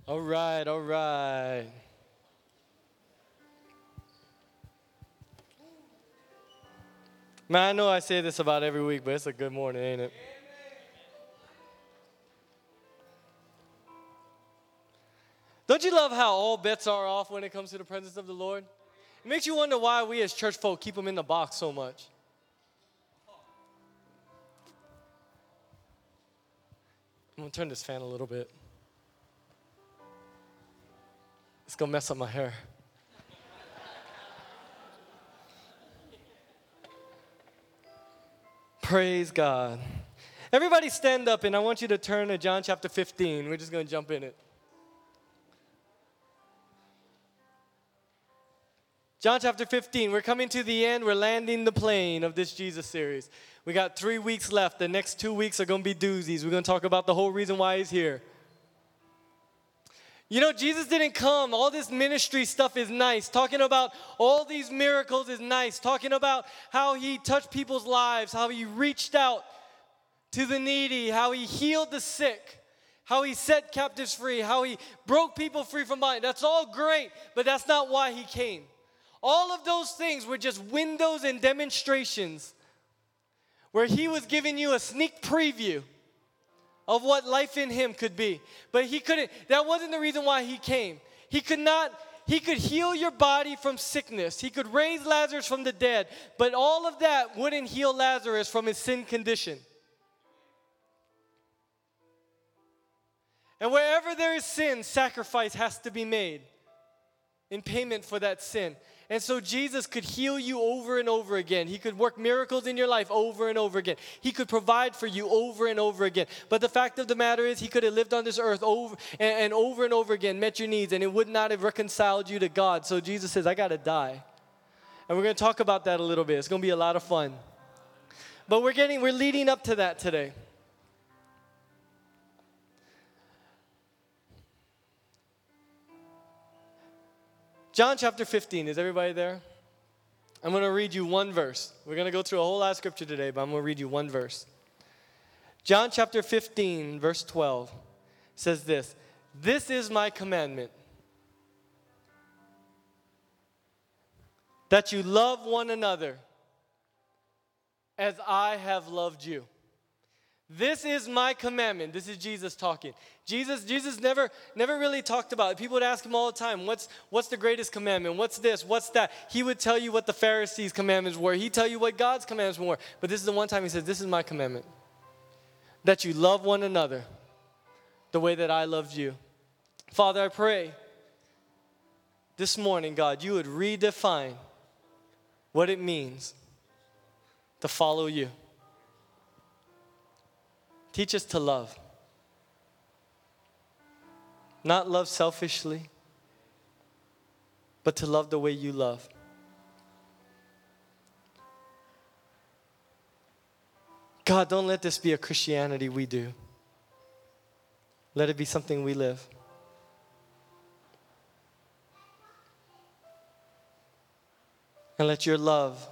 All right, all right. Man, I know I say this about every week, but it's a good morning, ain't it? Don't you love how all bets are off when it comes to the presence of the Lord? It makes you wonder why we as church folk keep them in the box so much. I'm going to turn this fan a little bit. It's going to mess up my hair. Praise God. Everybody stand up, and I want you to turn to John chapter 15. We're just going to jump in it. John chapter 15, we're coming to the end. We're landing the plane of this Jesus series. We got 3 weeks left. The next 2 weeks are going to be doozies. We're going to talk about the whole reason why he's here. You know, Jesus didn't come. All this ministry stuff is nice. Talking about all these miracles is nice. Talking about how he touched people's lives, how he reached out to the needy, how he healed the sick, how he set captives free, how he broke people free from bondage. That's all great, but that's not why he came. All of those things were just windows and demonstrations where he was giving you a sneak preview of what life in him could be. But he couldn't, that wasn't the reason why he came. He could heal your body from sickness. He could raise Lazarus from the dead. But all of that wouldn't heal Lazarus from his sin condition. And wherever there is sin, sacrifice has to be made in payment for that sin. And so Jesus could heal you over and over again. He could work miracles in your life over and over again. He could provide for you over and over again. But the fact of the matter is, he could have lived on this earth over and over again, met your needs, and it would not have reconciled you to God. So Jesus says, I got to die. And we're going to talk about that a little bit. It's going to be a lot of fun. But we're leading up to that today. John chapter 15, is everybody there? I'm going to read you one verse. We're going to go through a whole lot of scripture today, but I'm going to read you one verse. John chapter 15, verse 12 says this: This is my commandment, that you love one another as I have loved you. This is my commandment. This is Jesus talking. Jesus never really talked about it. People would ask him all the time, what's the greatest commandment? What's this? What's that? He would tell you what the Pharisees' commandments were. He'd tell you what God's commandments were. But this is the one time he says, this is my commandment, that you love one another the way that I loved you. Father, I pray this morning, God, you would redefine what it means to follow you. Teach us to love. Not love selfishly, but to love the way you love. God, don't let this be a Christianity we do. Let it be something we live. And let your love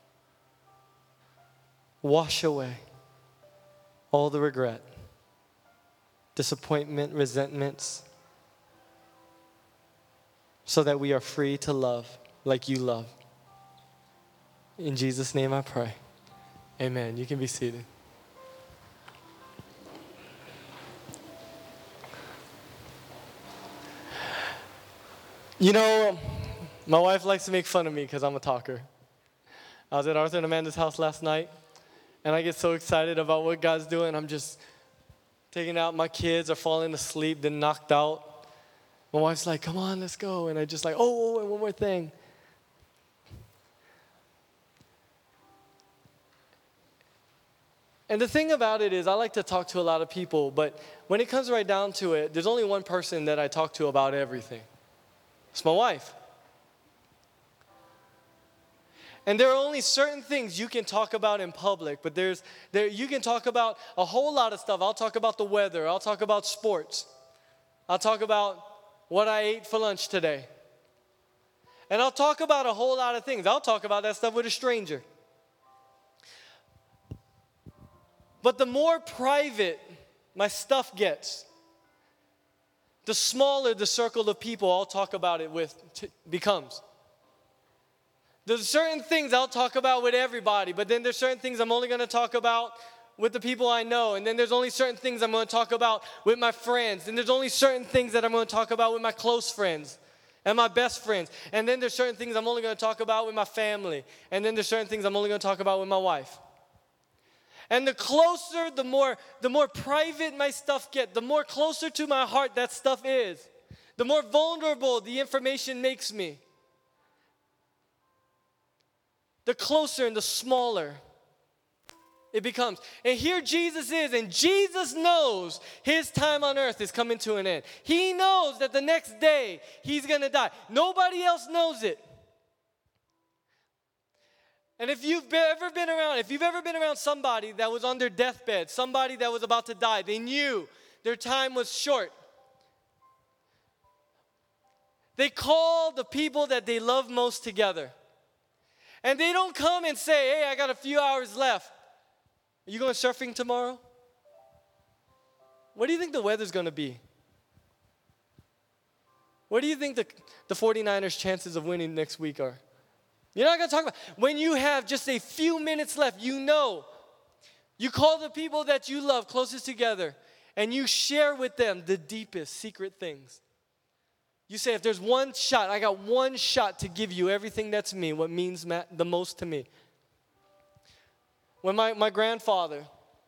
wash away all the regret, disappointment, resentments, so that we are free to love like you love. In Jesus' name I pray. Amen. You can be seated. You know, my wife likes to make fun of me because I'm a talker. I was at Arthur and Amanda's house last night, and I get so excited about what God's doing. I'm just taking out, my kids are falling asleep, then knocked out. My wife's like, come on, let's go. And I just like, oh, and one more thing. And the thing about it is, I like to talk to a lot of people, but when it comes right down to it, there's only one person that I talk to about everything. It's my wife. And there are only certain things you can talk about in public, but you can talk about a whole lot of stuff. I'll talk about the weather. I'll talk about sports. I'll talk about what I ate for lunch today. And I'll talk about a whole lot of things. I'll talk about that stuff with a stranger. But the more private my stuff gets, the smaller the circle of people I'll talk about it with becomes. There's certain things I'll talk about with everybody, but then there's certain things I'm only going to talk about with the people I know. And then there's only certain things I'm going to talk about with my friends. And there's only certain things that I'm going to talk about with my close friends and my best friends. And then there's certain things I'm only going to talk about with my family. And then there's certain things I'm only going to talk about with my wife. And the closer, the more private my stuff gets, the more closer to my heart that stuff is, the more vulnerable the information makes me. The closer and the smaller it becomes. And here Jesus is, and Jesus knows his time on earth is coming to an end. He knows that the next day he's going to die. Nobody else knows it. And if you've ever been around somebody that was on their deathbed, somebody that was about to die, they knew their time was short. They call the people that they love most together. And they don't come and say, hey, I got a few hours left. Are you going surfing tomorrow? What do you think the weather's going to be? What do you think the 49ers' chances of winning next week are? You're not going to talk about when you have just a few minutes left, you know. You call the people that you love closest together, and you share with them the deepest secret things. You say, if there's one shot, I got one shot to give you everything that's me, what means the most to me. When my grandfather,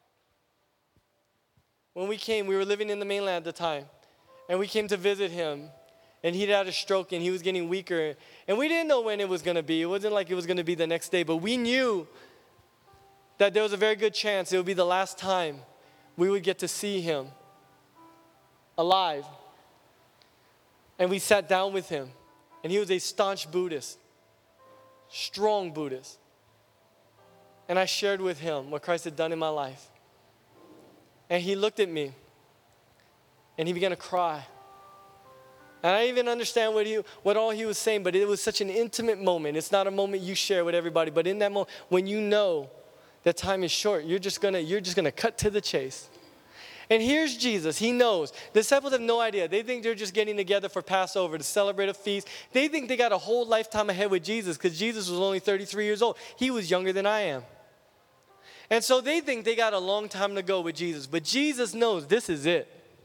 when we were living in the mainland at the time, and we came to visit him, and he'd had a stroke, and he was getting weaker, and we didn't know when it was going to be. It wasn't like it was going to be the next day, but we knew that there was a very good chance it would be the last time we would get to see him alive. And we sat down with him, and he was a staunch Buddhist, strong Buddhist. And I shared with him what Christ had done in my life. And he looked at me, and he began to cry. And I didn't even understand what all he was saying, but it was such an intimate moment. It's not a moment you share with everybody, but in that moment, when you know that time is short, you're just gonna cut to the chase. And here's Jesus. He knows. The disciples have no idea. They think they're just getting together for Passover to celebrate a feast. They think they got a whole lifetime ahead with Jesus because Jesus was only 33 years old. He was younger than I am. And so they think they got a long time to go with Jesus. But Jesus knows this is it.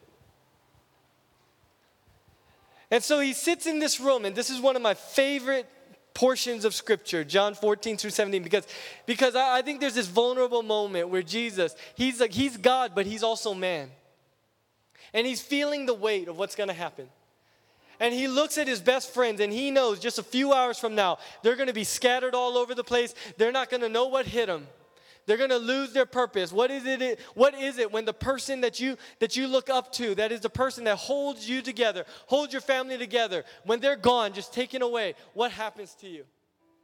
And so he sits in this room, and this is one of my favorite portions of Scripture, John 14 through 17, because I think there's this vulnerable moment where Jesus, he's God, but he's also man. And he's feeling the weight of what's going to happen. And he looks at his best friends, and he knows just a few hours from now, they're going to be scattered all over the place. They're not going to know what hit them. They're going to lose their purpose. What is it when the person that you look up to, that is the person that holds you together, holds your family together, when they're gone, just taken away, what happens to you?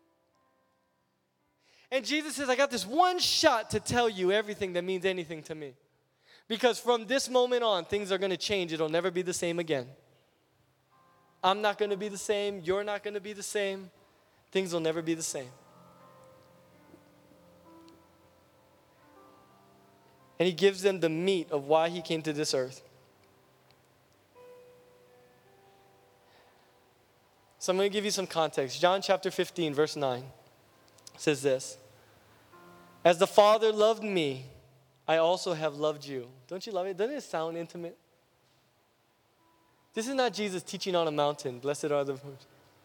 And Jesus says, I got this one shot to tell you everything that means anything to me. Because from this moment on, things are going to change. It'll never be the same again. I'm not going to be the same. You're not going to be the same. Things will never be the same. And he gives them the meat of why he came to this earth. So I'm going to give you some context. John chapter 15, verse 9 says this. As the Father loved me, I also have loved you. Don't you love it? Doesn't it sound intimate? This is not Jesus teaching on a mountain. Blessed are the poor.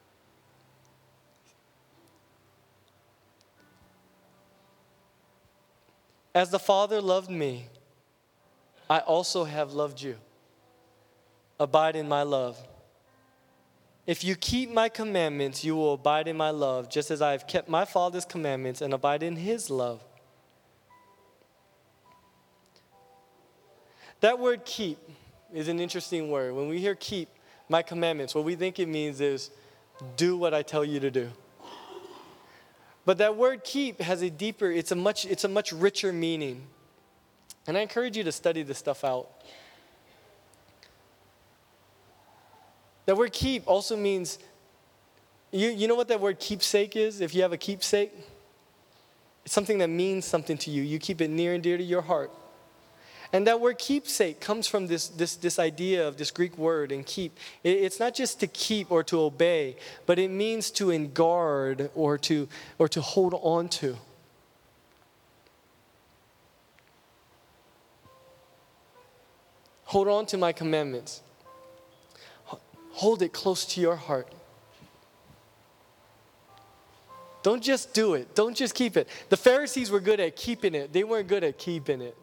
As the Father loved me, I also have loved you. Abide in my love. If you keep my commandments, you will abide in my love, just as I have kept my Father's commandments and abide in his love. That word keep is an interesting word. When we hear keep my commandments, what we think it means is do what I tell you to do. But that word keep has a deeper, it's a much richer meaning. And I encourage you to study this stuff out. That word keep also means, you know what that word keepsake is? If you have a keepsake, it's something that means something to you. You keep it near and dear to your heart. And that word keepsake comes from this idea of this Greek word, and keep. It's not just to keep or to obey, but it means to guard or to hold on to. Hold on to my commandments. Hold it close to your heart. Don't just do it. Don't just keep it. The Pharisees were good at keeping it. They weren't good at keeping it.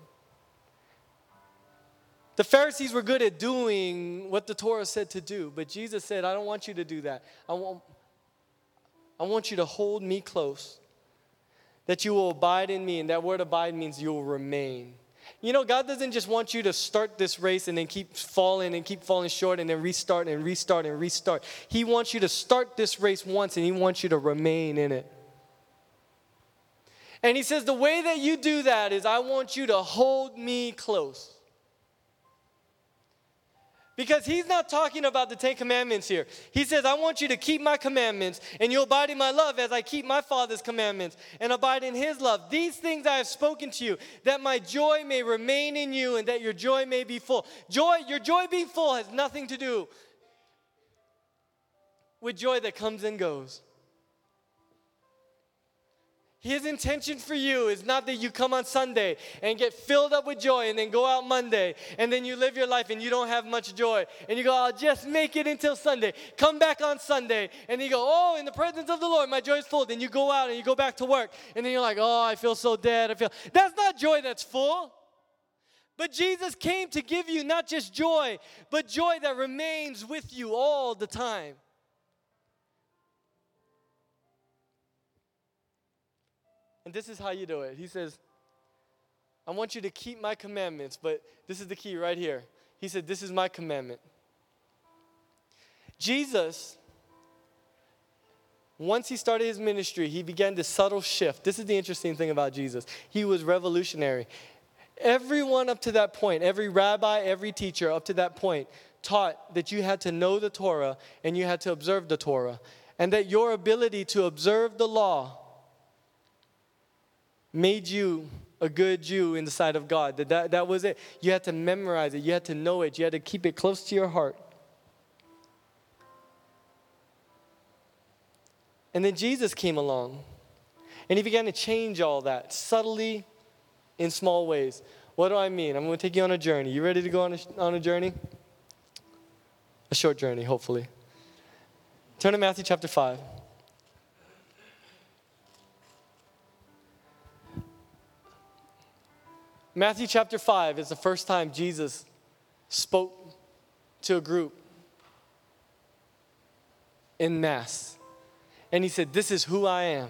The Pharisees were good at doing what the Torah said to do. But Jesus said, I don't want you to do that. I want you to hold me close. That you will abide in me. And that word abide means you will remain. You know, God doesn't just want you to start this race and then keep falling short and then restart and restart and restart. He wants you to start this race once and he wants you to remain in it. And he says the way that you do that is I want you to hold me close. Because he's not talking about the 10 commandments here. He says, I want you to keep my commandments and you'll abide in my love as I keep my Father's commandments and abide in his love. These things I have spoken to you, that my joy may remain in you and that your joy may be full. Your joy being full has nothing to do with joy that comes and goes. His intention for you is not that you come on Sunday and get filled up with joy and then go out Monday and then you live your life and you don't have much joy. And you go, I'll just make it until Sunday. Come back on Sunday and you go, oh, in the presence of the Lord, my joy is full. Then you go out and you go back to work and then you're like, oh, I feel so dead. That's not joy that's full. But Jesus came to give you not just joy, but joy that remains with you all the time. And this is how you do it. He says, I want you to keep my commandments, but this is the key right here. He said, this is my commandment. Jesus, once he started his ministry, he began this subtle shift. This is the interesting thing about Jesus. He was revolutionary. Everyone up to that point, every rabbi, every teacher up to that point taught that you had to know the Torah and you had to observe the Torah. And that your ability to observe the law made you a good Jew in the sight of God. That was it. You had to memorize it. You had to know it. You had to keep it close to your heart. And then Jesus came along. And he began to change all that subtly in small ways. What do I mean? I'm going to take you on a journey. You ready to go on a journey? A short journey, hopefully. Turn to Matthew chapter 5. Matthew chapter 5 is the first time Jesus spoke to a group en masse. And he said, this is who I am.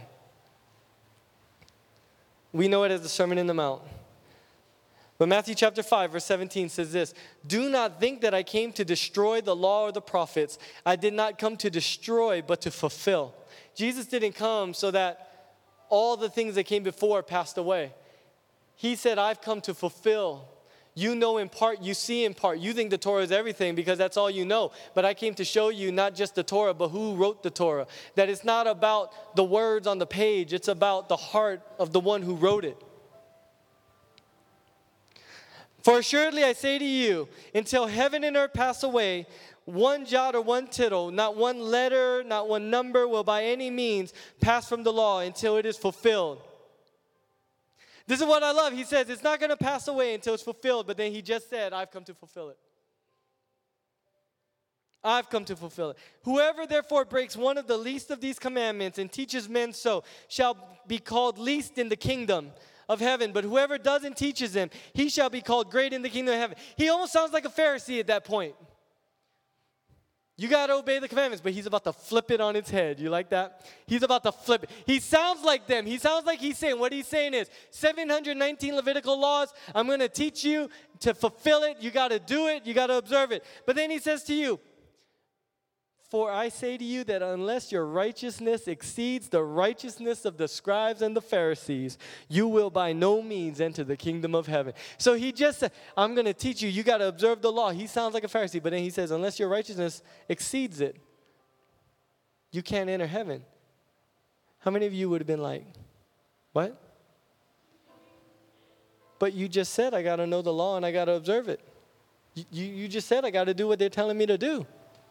We know it as the Sermon on the Mount. But Matthew chapter 5, verse 17 says this, do not think that I came to destroy the law or the prophets. I did not come to destroy, but to fulfill. Jesus didn't come so that all the things that came before passed away. He said, I've come to fulfill. You know in part, you see in part. You think the Torah is everything because that's all you know. But I came to show you not just the Torah, but who wrote the Torah. That it's not about the words on the page. It's about the heart of the one who wrote it. For assuredly I say to you, until heaven and earth pass away, one jot or one tittle, not one letter, not one number will by any means pass from the law until it is fulfilled. This is what I love. He says it's not going to pass away until it's fulfilled, but then he just said, I've come to fulfill it. I've come to fulfill it. Whoever therefore breaks one of the least of these commandments and teaches men so shall be called least in the kingdom of heaven. But whoever doesn't teaches them, he shall be called great in the kingdom of heaven. He almost sounds like a Pharisee at that point. You got to obey the commandments, but he's about to flip it on its head. You like that? He's about to flip it. He sounds like them. He sounds like he's saying, what he's saying is 719 Levitical laws. I'm going to teach you to fulfill it. You got to do it. You got to observe it. But then he says to you, for I say to you that unless your righteousness exceeds the righteousness of the scribes and the Pharisees, you will by no means enter the kingdom of heaven. So he just said, I'm going to teach you. You got to observe the law. He sounds like a Pharisee, but then he says, unless your righteousness exceeds it, you can't enter heaven. How many of you would have been like, what? but you just said I got to know the law and I got to observe it. You just said I got to do what they're telling me to do.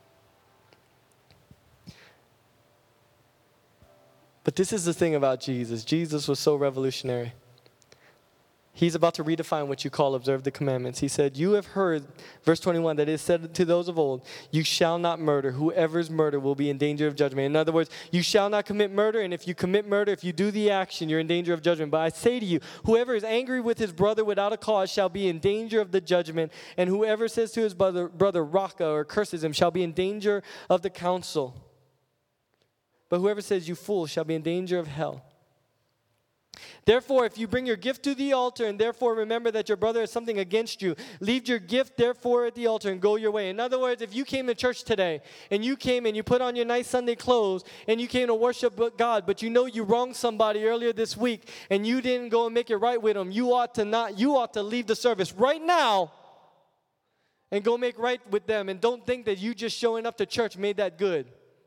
But this is the thing about Jesus. Jesus was so revolutionary. He's about to redefine what you call observe the commandments. He said, you have heard, verse 21, that it is said to those of old, you shall not murder. Whoever's murder will be in danger of judgment. In other words, you shall not commit murder, and if you commit murder, if you do the action, you're in danger of judgment. But I say to you, whoever is angry with his brother without a cause shall be in danger of the judgment, and whoever says to his brother Raka, or curses him, shall be in danger of the council. But whoever says you fool shall be in danger of hell. Therefore, if you bring your gift to the altar and therefore remember that your brother has something against you, leave your gift therefore at the altar and go your way. In other words, if you came to church today and you came and you put on your nice Sunday clothes and you came to worship God, but you know you wronged somebody earlier this week and you didn't go and make it right with them, you ought to leave the service right now and go make right with them, and don't think that you just showing up to church made that good.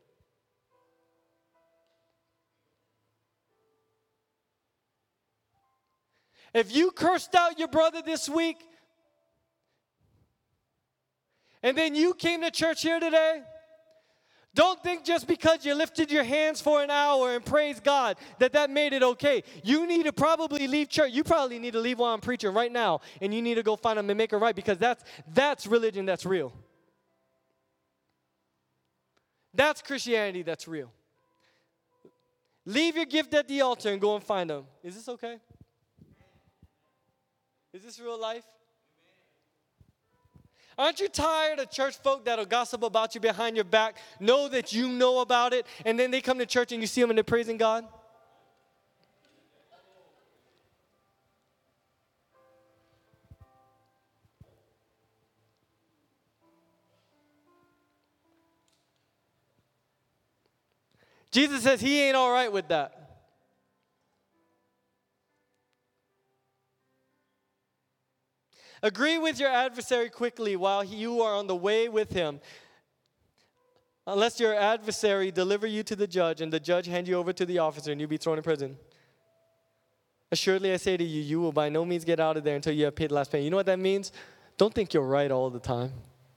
If you cursed out your brother this week, and then you came to church here today, don't think just because you lifted your hands for an hour and praised God that made it okay. You need to probably leave church. You probably need to leave while I'm preaching right now, and you need to go find them and make it right, because that's religion that's real. That's Christianity that's real. Leave your gift at the altar and go and find them. Is this okay? Is this real life? Aren't you tired of church folk that'll gossip about you behind your back, know that you know about it, and then they come to church and you see them and they're praising God? Jesus says he ain't all right with that. Agree with your adversary quickly while you are on the way with him, unless your adversary deliver you to the judge and the judge hand you over to the officer and you be thrown in prison. Assuredly, I say to you, you will by no means get out of there until you have paid the last penny. You know what that means? Don't think you're right all the time.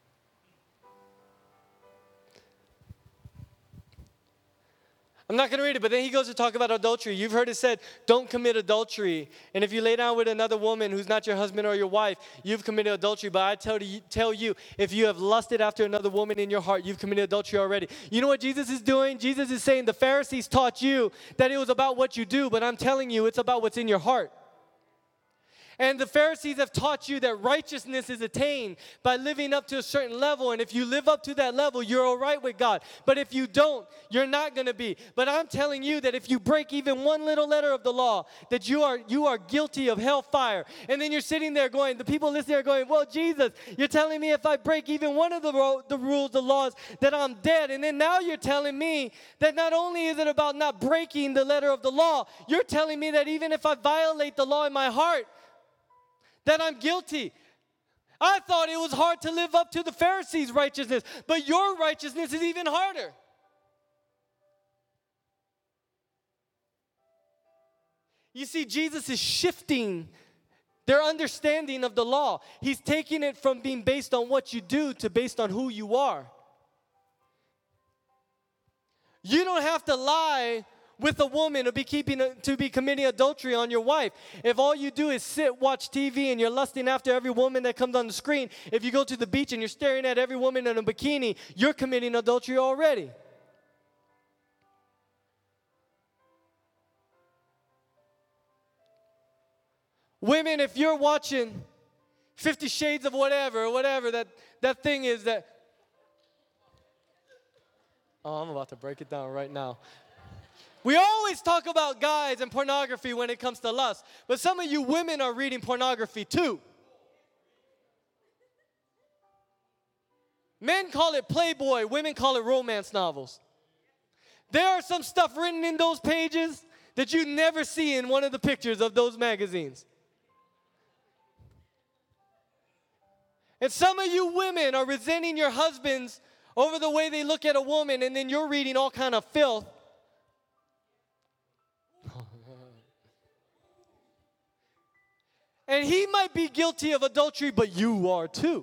I'm not going to read it, but then he goes to talk about adultery. You've heard it said, don't commit adultery. And if you lay down with another woman who's not your husband or your wife, you've committed adultery. But I tell you, if you have lusted after another woman in your heart, you've committed adultery already. You know what Jesus is doing? Jesus is saying the Pharisees taught you that it was about what you do, but I'm telling you it's about what's in your heart. And the Pharisees have taught you that righteousness is attained by living up to a certain level. And if you live up to that level, you're all right with God. But if you don't, you're not going to be. But I'm telling you that if you break even one little letter of the law, that you are guilty of hellfire. And then you're sitting there going, the people listening are going, well, Jesus, you're telling me if I break even one of the rules, the laws, that I'm dead. And then now you're telling me that not only is it about not breaking the letter of the law, you're telling me that even if I violate the law in my heart, that I'm guilty. I thought it was hard to live up to the Pharisees' righteousness, but your righteousness is even harder. You see, Jesus is shifting their understanding of the law. He's taking it from being based on what you do to based on who you are. You don't have to lie with a woman to be committing adultery on your wife. If all you do is sit, watch TV, and you're lusting after every woman that comes on the screen, if you go to the beach and you're staring at every woman in a bikini, you're committing adultery already. Women, if you're watching 50 Shades of whatever that thing is that... Oh, I'm about to break it down right now. We always talk about guys and pornography when it comes to lust, but some of you women are reading pornography too. Men call it Playboy, women call it romance novels. There are some stuff written in those pages that you never see in one of the pictures of those magazines. And some of you women are resenting your husbands over the way they look at a woman, and then you're reading all kind of filth. And he might be guilty of adultery, but you are too.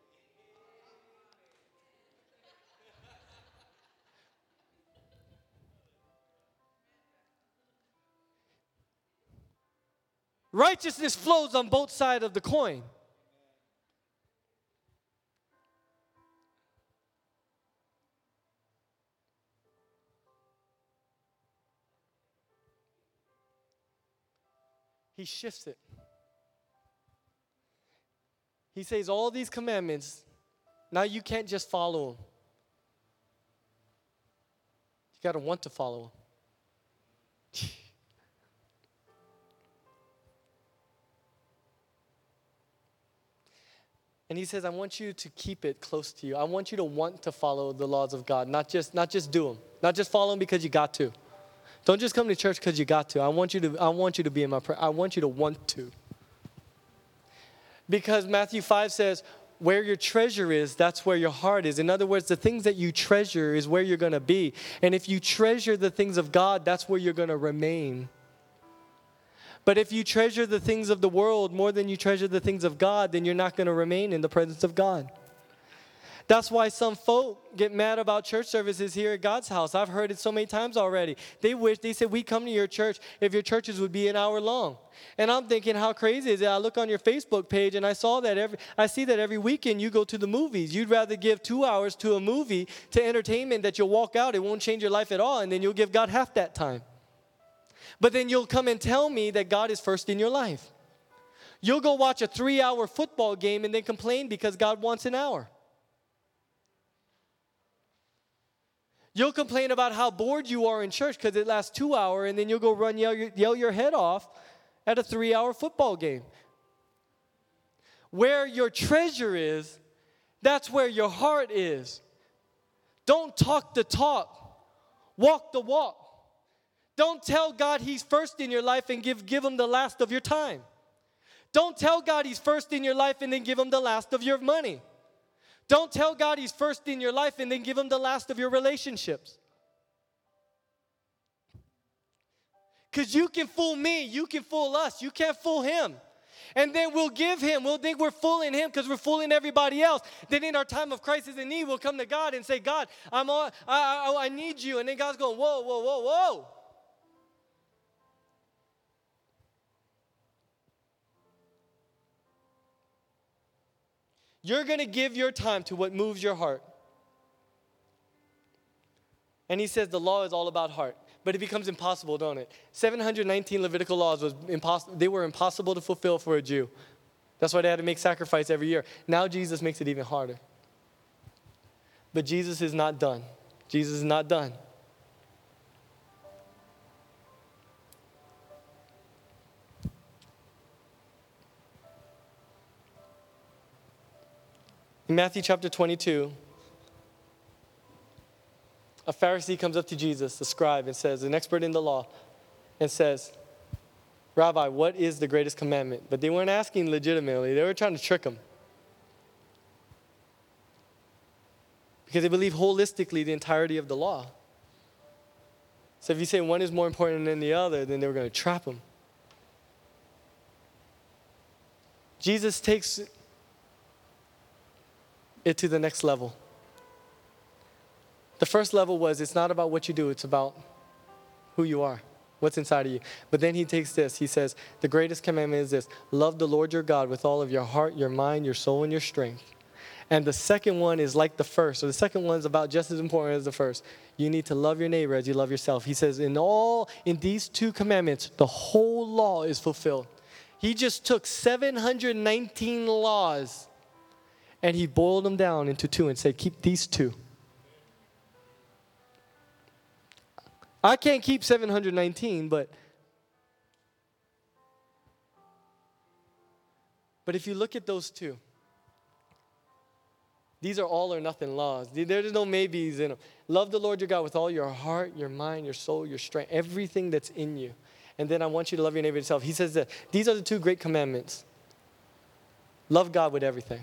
Righteousness flows on both sides of the coin. He shifts it. He says all these commandments, now you can't just follow them. You got to want to follow them. And he says, I want you to keep it close to you. I want you to want to follow the laws of God, not just do them. Not just follow them because you got to. Don't just come to church because you got to. I want you to be in my prayer. I want you to want to. Because Matthew 5 says, where your treasure is, that's where your heart is. In other words, the things that you treasure is where you're going to be. And if you treasure the things of God, that's where you're going to remain. But if you treasure the things of the world more than you treasure the things of God, then you're not going to remain in the presence of God. That's why some folk get mad about church services here at God's house. I've heard it so many times already. They said, we come to your church if your churches would be an hour long. And I'm thinking, how crazy is it? I look on your Facebook page and I see that every weekend you go to the movies. You'd rather give 2 hours to a movie, to entertainment, that you'll walk out, it won't change your life at all, and then you'll give God half that time. But then you'll come and tell me that God is first in your life. You'll go watch a 3-hour football game and then complain because God wants an hour. You'll complain about how bored you are in church because it lasts 2 hours, and then you'll go yell your head off at a 3-hour football game. Where your treasure is, that's where your heart is. Don't talk the talk. Walk the walk. Don't tell God he's first in your life and give him the last of your time. Don't tell God he's first in your life and then give him the last of your money. Don't tell God he's first in your life and then give him the last of your relationships. Because you can fool me, you can fool us, you can't fool him. And then we'll think we're fooling him because we're fooling everybody else. Then in our time of crisis and need, we'll come to God and say, God, I need you. And then God's going, whoa, whoa, whoa, whoa. You're going to give your time to what moves your heart. And he says the law is all about heart. But it becomes impossible, don't it? 719 Levitical laws was impossible. They were impossible to fulfill for a Jew. That's why they had to make sacrifice every year. Now Jesus makes it even harder. But Jesus is not done. Jesus is not done. In Matthew chapter 22, a Pharisee comes up to Jesus, a scribe, and says, an expert in the law, and says, Rabbi, what is the greatest commandment? But they weren't asking legitimately. They were trying to trick him. Because they believe holistically the entirety of the law. So if you say one is more important than the other, then they were going to trap him. Jesus takes it to the next level. The first level was it's not about what you do, it's about who you are, what's inside of you. But then he takes this, he says, the greatest commandment is this: love the Lord your God with all of your heart, your mind, your soul, and your strength. And the second one is like the first, so the second one is about just as important as the first. You need to love your neighbor as you love yourself. He says in these two commandments, the whole law is fulfilled. He just took 719 laws and he boiled them down into two and said, keep these two. I can't keep 719, but if you look at those two, these are all or nothing laws. There's no maybes in them. Love the Lord your God with all your heart, your mind, your soul, your strength, everything that's in you. And then I want you to love your neighbor yourself. He says that these are the two great commandments. Love God with everything.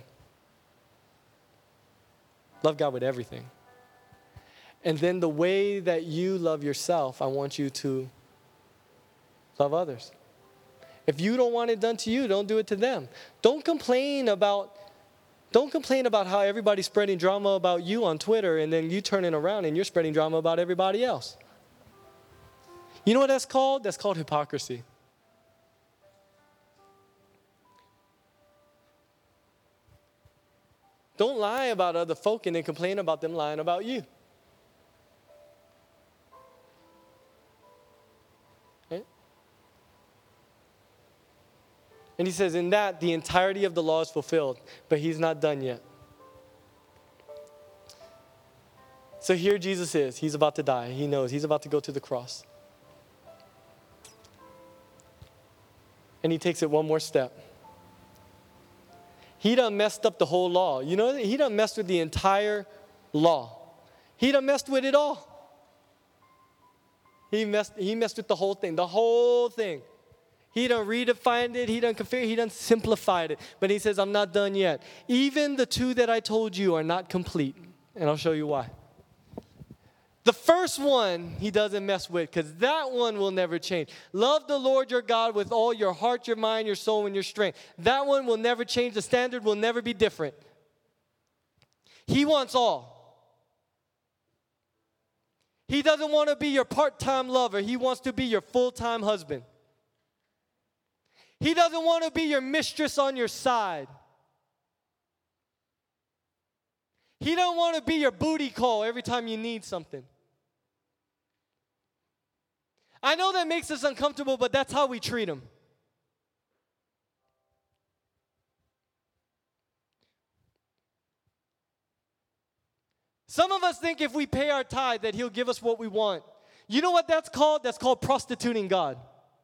Love God with everything. And then the way that you love yourself, I want you to love others. If you don't want it done to you, don't do it to them. Don't complain about how everybody's spreading drama about you on Twitter and then you turning around and you're spreading drama about everybody else. You know what that's called? That's called hypocrisy. Don't lie about other folk and then complain about them lying about you. Okay? And he says, in that, the entirety of the law is fulfilled, but he's not done yet. So here Jesus is. He's about to die. He knows. He's about to go to the cross. And he takes it one more step. He done messed up the whole law. You know, he done messed with the entire law. He done messed with it all. He messed with the whole thing. The whole thing. He done redefined it. He done configured. He done simplified it. But he says, I'm not done yet. Even the two that I told you are not complete. And I'll show you why. The first one he doesn't mess with because that one will never change. Love the Lord your God with all your heart, your mind, your soul, and your strength. That one will never change. The standard will never be different. He wants all. He doesn't want to be your part-time lover. He wants to be your full-time husband. He doesn't want to be your mistress on your side. He don't want to be your booty call every time you need something. I know that makes us uncomfortable, but that's how we treat him. Some of us think if we pay our tithe that he'll give us what we want. You know what that's called? That's called prostituting God.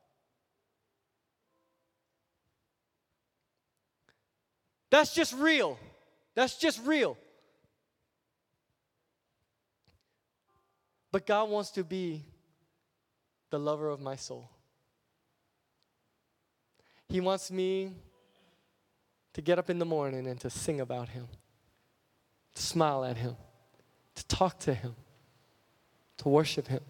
That's just real. That's just real. But God wants to be the lover of my soul. He wants me to get up in the morning and to sing about him, to smile at him, to talk to him, to worship him.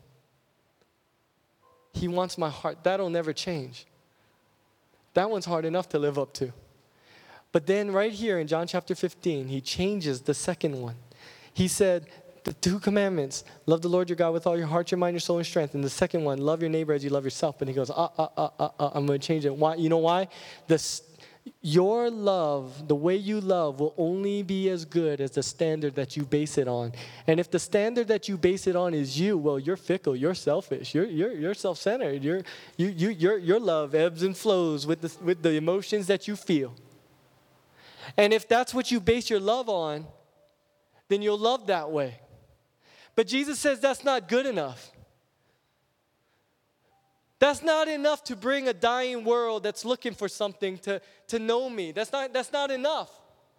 He wants my heart. That'll never change. That one's hard enough to live up to. But then right here in John chapter 15, he changes the second one. He said, the two commandments, love the Lord your God with all your heart, your mind, your soul, and strength. And the second one, love your neighbor as you love yourself. And he goes, I'm going to change it. Why? You know why? Your love, the way you love, will only be as good as the standard that you base it on. And if the standard that you base it on is you, well, you're fickle, you're selfish, you're self-centered. Your love ebbs and flows with the emotions that you feel. And if that's what you base your love on, then you'll love that way. But Jesus says that's not good enough. That's not enough to bring a dying world that's looking for something to know me. That's not enough.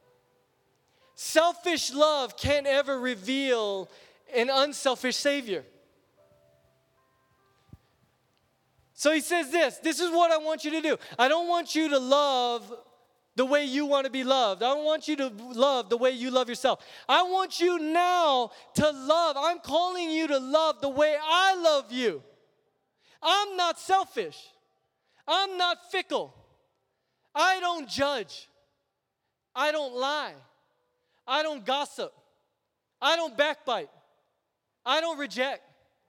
Selfish love can't ever reveal an unselfish Savior. So he says this is what I want you to do. I don't want you to love the way you want to be loved. I don't want you to love the way you love yourself. I want you now to love. I'm calling you to love the way I love you. I'm not selfish. I'm not fickle. I don't judge. I don't lie. I don't gossip. I don't backbite. I don't reject.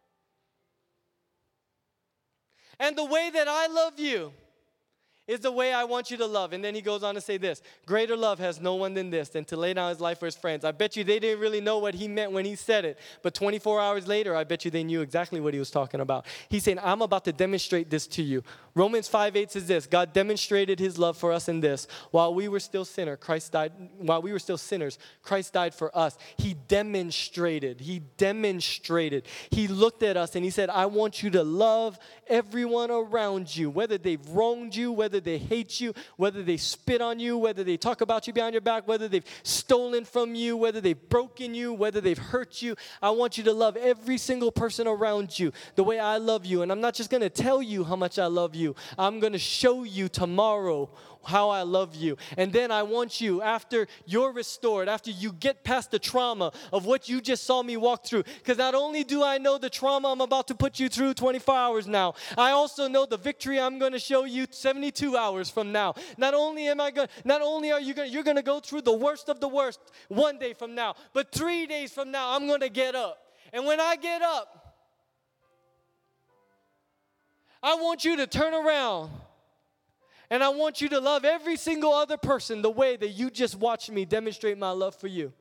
And the way that I love you is the way I want you to love. And then he goes on to say this: greater love has no one than this, than to lay down his life for his friends. I bet you they didn't really know what he meant when he said it. But 24 hours later, I bet you they knew exactly what he was talking about. He's saying, I'm about to demonstrate this to you. Romans 5:8 says this: God demonstrated his love for us in this. While we were still sinners, Christ died for us. He demonstrated. He looked at us and he said, I want you to love everyone around you, whether they've wronged you, whether they hate you, whether they spit on you, whether they talk about you behind your back, whether they've stolen from you, whether they've broken you, whether they've hurt you. I want you to love every single person around you the way I love you. And I'm not just going to tell you how much I love you. I'm going to show you tomorrow how I love you. And then I want you, after you're restored, after you get past the trauma of what you just saw me walk through, because not only do I know the trauma I'm about to put you through 24 hours now, I also know the victory I'm going to show you 72 hours from now. Not only are you're going to go through the worst of the worst one day from now, but 3 days from now, I'm going to get up. And when I get up, I want you to turn around and I want you to love every single other person the way that you just watched me demonstrate my love for you.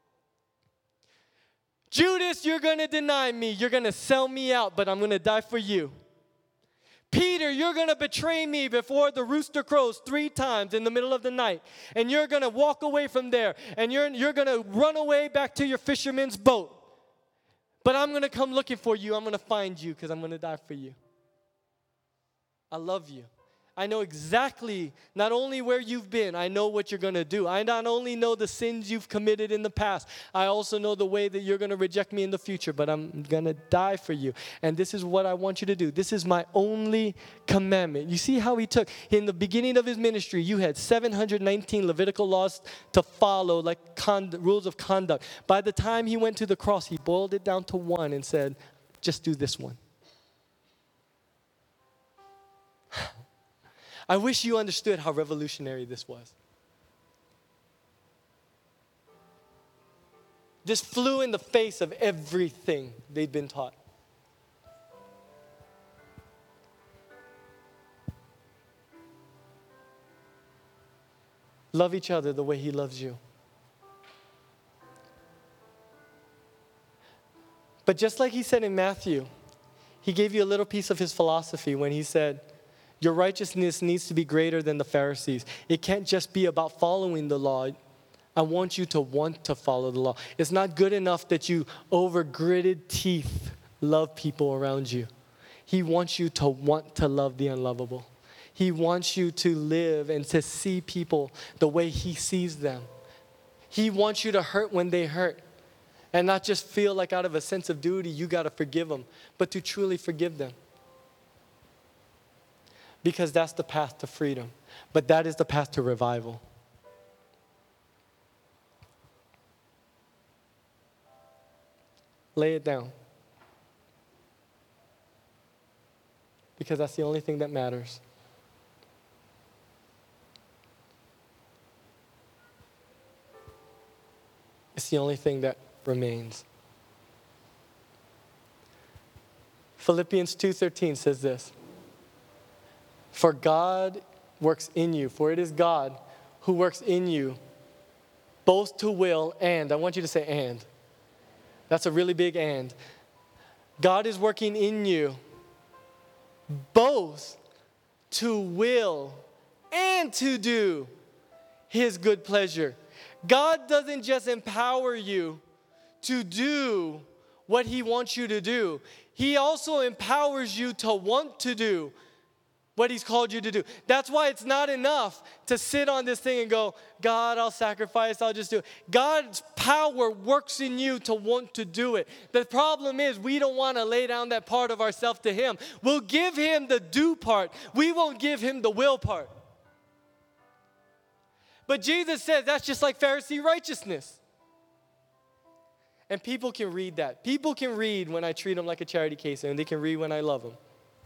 Judas, you're going to deny me. You're going to sell me out, but I'm going to die for you. Peter, you're going to betray me before the rooster crows 3 times in the middle of the night. And you're going to walk away from there. And you're going to run away back to your fisherman's boat. But I'm going to come looking for you. I'm going to find you because I'm going to die for you. I love you. I know exactly not only where you've been, I know what you're going to do. I not only know the sins you've committed in the past, I also know the way that you're going to reject me in the future, but I'm going to die for you. And this is what I want you to do. This is my only commandment. You see how he took, in the beginning of his ministry, you had 719 Levitical laws to follow, like rules of conduct. By the time he went to the cross, he boiled it down to one and said, just do this one. I wish you understood how revolutionary this was. This flew in the face of everything they'd been taught. Love each other the way he loves you. But just like he said in Matthew, he gave you a little piece of his philosophy when he said, your righteousness needs to be greater than the Pharisees. It can't just be about following the law. I want you to want to follow the law. It's not good enough that you over gritted teeth love people around you. He wants you to want to love the unlovable. He wants you to live and to see people the way he sees them. He wants you to hurt when they hurt and not just feel like out of a sense of duty you got to forgive them, but to truly forgive them. Because that's the path to freedom. But that is the path to revival. Lay it down. Because that's the only thing that matters. It's the only thing that remains. Philippians 2:13 says this. For God works in you, for it is God who works in you, both to will and. I want you to say and. That's a really big and. God is working in you, both to will and to do his good pleasure. God doesn't just empower you to do what he wants you to do. He also empowers you to want to do what he's called you to do. That's why it's not enough to sit on this thing and go, God, I'll sacrifice, I'll just do it. God's power works in you to want to do it. The problem is we don't want to lay down that part of ourselves to him. We'll give him the do part. We won't give him the will part. But Jesus says that's just like Pharisee righteousness. And people can read that. People can read when I treat them like a charity case, and they can read when I love them.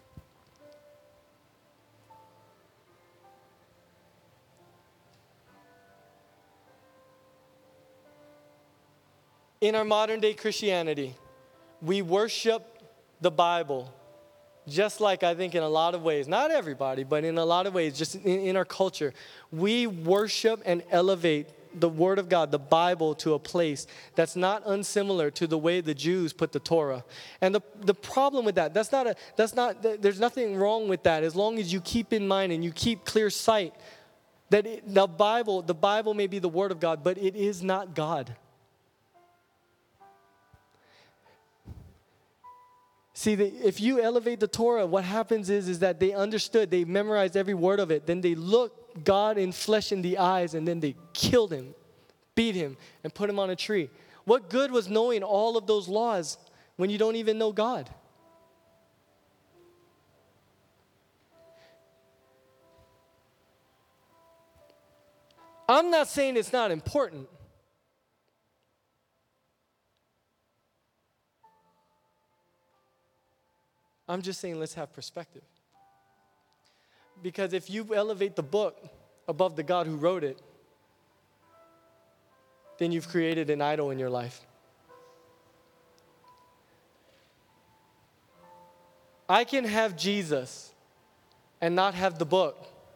In our modern day Christianity, we worship the Bible just like I think in a lot of ways, not everybody, but in a lot of ways, just in our culture, we worship and elevate the Word of God, the Bible, to a place that's not unsimilar to the way the Jews put the Torah. And the problem with that, there's nothing wrong with that as long as you keep in mind and you keep clear sight that the Bible may be the Word of God, but it is not God. See, if you elevate the Torah, what happens is that they understood, they memorized every word of it. Then they looked God in flesh in the eyes, and then they killed him, beat him, and put him on a tree. What good was knowing all of those laws when you don't even know God? I'm not saying it's not important. I'm just saying let's have perspective. Because if you elevate the book above the God who wrote it, then you've created an idol in your life. I can have Jesus and not have the book,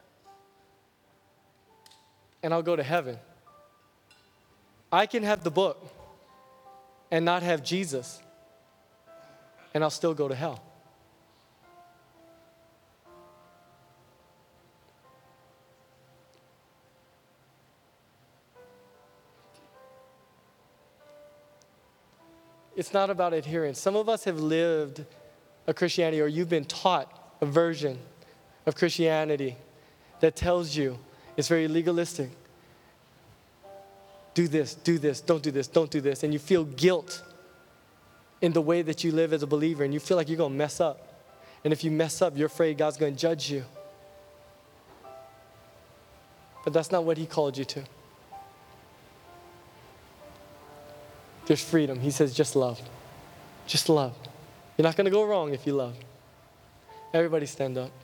and I'll go to heaven. I can have the book and not have Jesus, and I'll still go to hell. It's not about adherence. Some of us have lived a Christianity, or you've been taught a version of Christianity that tells you it's very legalistic. Do this, don't do this, don't do this. And you feel guilt in the way that you live as a believer, and you feel like you're going to mess up. And if you mess up, you're afraid God's going to judge you. But that's not what He called you to. There's freedom. He says, just love. Just love. You're not going to go wrong if you love. Everybody stand up.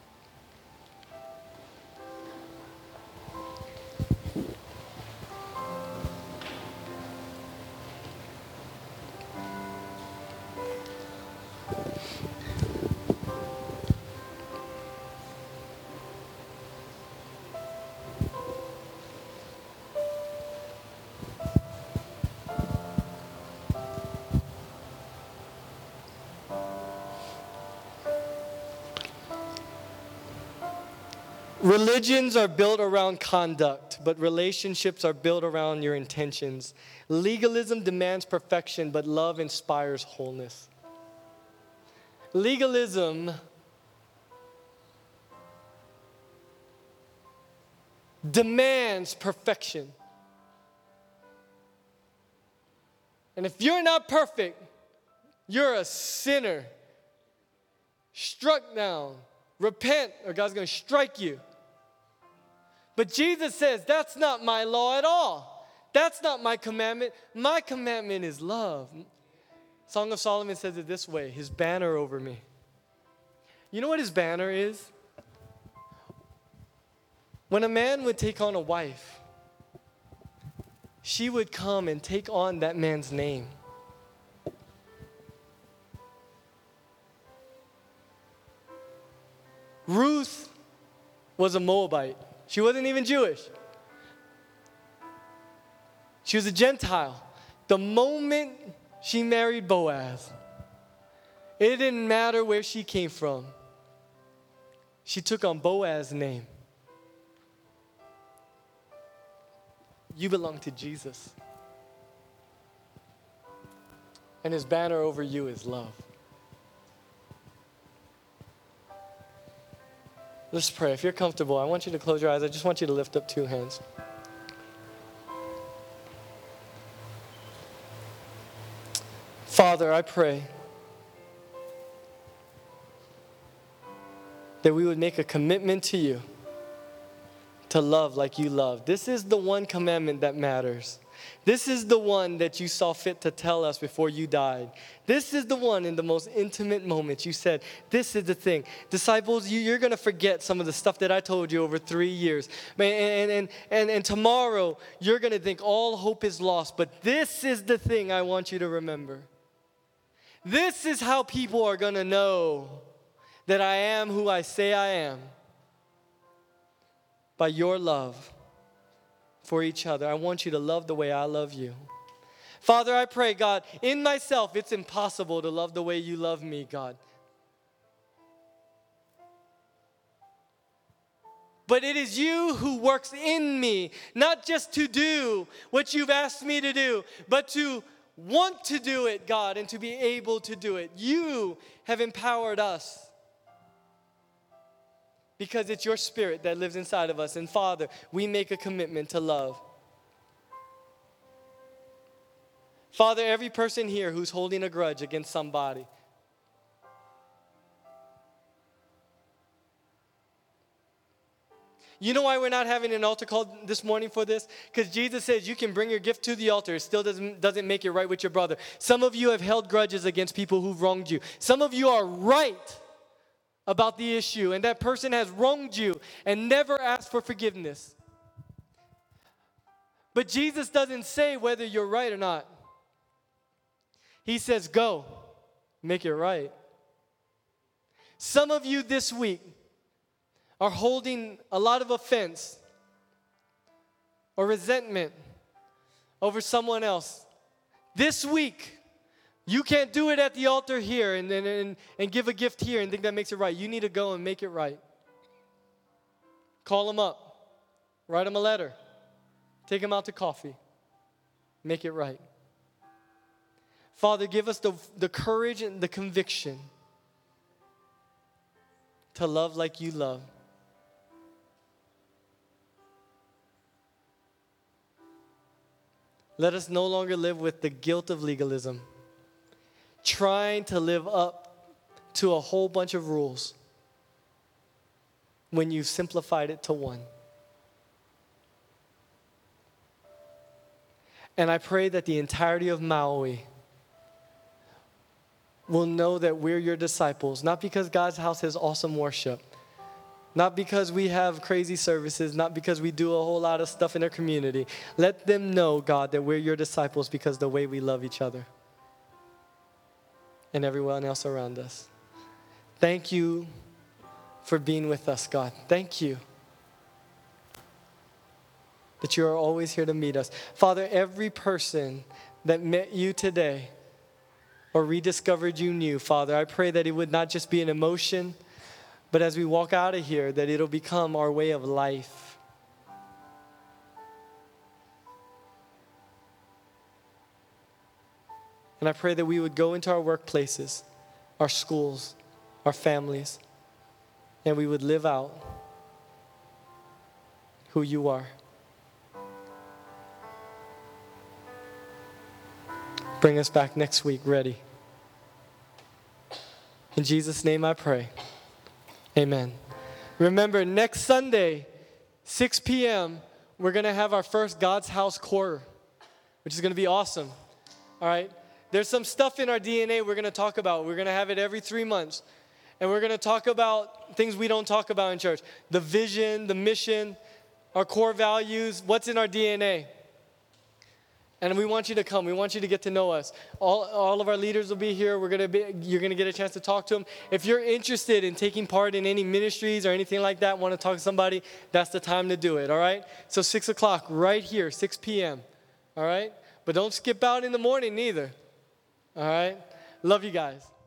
Religions are built around conduct, but relationships are built around your intentions. Legalism demands perfection, but love inspires wholeness. Legalism demands perfection. And if you're not perfect, you're a sinner. Struck down. Repent, or God's going to strike you. But Jesus says, that's not my law at all. That's not my commandment. My commandment is love. Song of Solomon says it this way, His banner over me. You know what His banner is? When a man would take on a wife, she would come and take on that man's name. Ruth was a Moabite. She wasn't even Jewish. She was a Gentile. The moment she married Boaz, it didn't matter where she came from. She took on Boaz's name. You belong to Jesus. And His banner over you is love. Let's pray. If you're comfortable, I want you to close your eyes. I just want you to lift up two hands. Father, I pray that we would make a commitment to you to love like you love. This is the one commandment that matters. This is the one that you saw fit to tell us before you died. This is the one in the most intimate moments you said, this is the thing. Disciples, you're going to forget some of the stuff that I told you over 3 years. And tomorrow, you're going to think all hope is lost. But this is the thing I want you to remember. This is how people are going to know that I am who I say I am. By your love for each other. I want you to love the way I love you. Father, I pray, God, in myself, it's impossible to love the way you love me, God. But it is you who works in me, not just to do what you've asked me to do, but to want to do it, God, and to be able to do it. You have empowered us. Because it's your Spirit that lives inside of us. And Father, we make a commitment to love. Father, every person here who's holding a grudge against somebody, You know why we're not having an altar call this morning for this? Because Jesus says you can bring your gift to the altar. It still doesn't make it right with your brother. Some of you have held grudges against people who've wronged you. Some of you are right about the issue, and that person has wronged you and never asked for forgiveness. But Jesus doesn't say whether you're right or not. He says, go, make it right. Some of you this week are holding a lot of offense or resentment over someone else. This week, you can't do it at the altar here and give a gift here and think that makes it right. You need to go and make it right. Call them up. Write them a letter. Take them out to coffee. Make it right. Father, give us the courage and the conviction to love like you love. Let us no longer live with the guilt of legalism, trying to live up to a whole bunch of rules when you've simplified it to one. And I pray that the entirety of Maui will know that we're your disciples, not because God's house has awesome worship, not because we have crazy services, not because we do a whole lot of stuff in our community. Let them know, God, that we're your disciples because of the way we love each other and everyone else around us. Thank you for being with us, God. Thank you that you are always here to meet us. Father, every person that met you today or rediscovered you new, Father, I pray that it would not just be an emotion, but as we walk out of here, that it'll become our way of life. And I pray that we would go into our workplaces, our schools, our families, and we would live out who you are. Bring us back next week ready. In Jesus' name I pray. Amen. Remember, next Sunday, 6 p.m., we're going to have our first God's House Core, which is going to be awesome. All right? There's some stuff in our DNA we're going to talk about. We're going to have it every 3 months. And we're going to talk about things we don't talk about in church. The vision, the mission, our core values, what's in our DNA. And we want you to come. We want you to get to know us. All of our leaders will be here. You're going to get a chance to talk to them. If you're interested in taking part in any ministries or anything like that, want to talk to somebody, that's the time to do it, all right? So 6 o'clock right here, 6 p.m., all right? But don't skip out in the morning either, all right? Love you guys.